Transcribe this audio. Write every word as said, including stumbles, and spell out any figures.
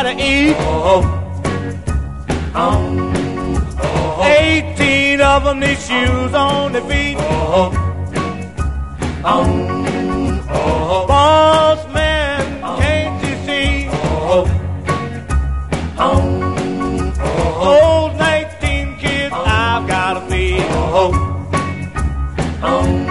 to eat. Eighteen of them need shoes on their feet. Boss man, can't you see? Those nineteen kids I've gotta feed.